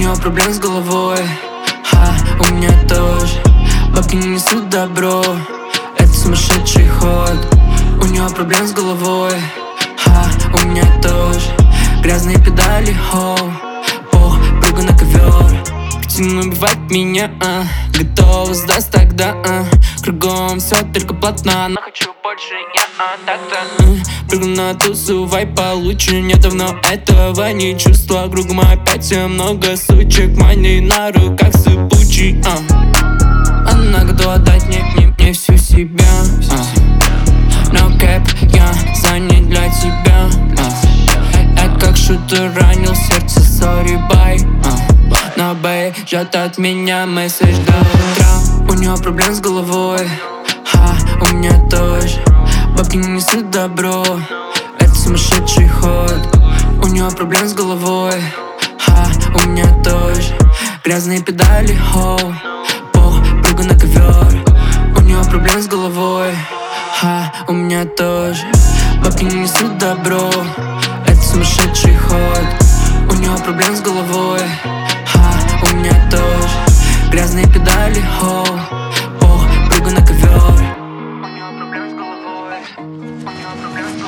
нее проблем с головой, у меня тоже. Бабки не несут добро, это сумасшедший ход. У нее проблем с головой, у меня тоже. Грязные педали, ох, прыгаю на ковер. Картина убивает меня, готова сдаться тогда, кругом все только плотно, но хочу больше я, так-то. Прыгну на тусу, вайп получше. Мне давно этого не чувствовал. Кругом опять много сучек, мани на руках сыпучий, Она готова дать мне всю себя, No cap, я занят для тебя, Я как шутер ранил сердце, sorry, bye, Но бэй, ждет от меня месседж до утра. У нее проблем с головой, у меня тоже. Бабки не несут добро, это сумасшедший ход. У нее проблем с головой, у меня тоже. Грязные педали, прыгаю на ковер. У нее проблем с головой, у меня тоже. Бабки не несут добро, это сумасшедший ход. У нее проблем с головой, у меня тоже. Грязные педали, прыгаю на ковер. У нее проблем с головой, у нее проблем с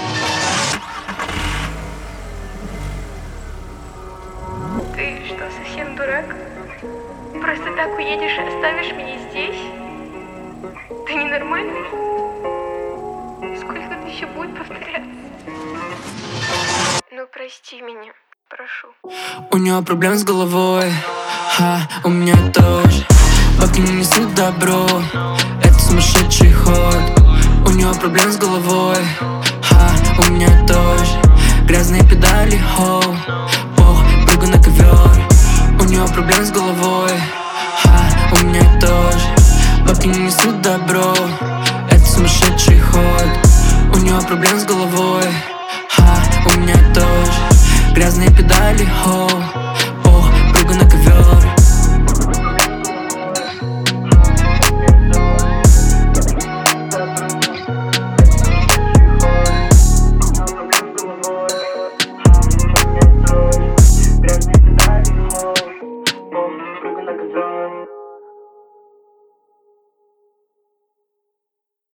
головой. Ты что, совсем дурак? Просто так уедешь и оставишь меня здесь? Ты ненормальный? Сколько это еще будет повторяться? Ну прости меня, прошу. У нее проблем с головой, у меня тоже. Бабки не несут добро, это сумасшедший ход. У нее проблем с головой, у меня тоже. Грязные педали, прыгаю на ковер. У нее проблем с головой, у меня тоже. Бабки не несут добро, это сумасшедший ход. У нее проблем с головой, у меня тоже. Грязные педали,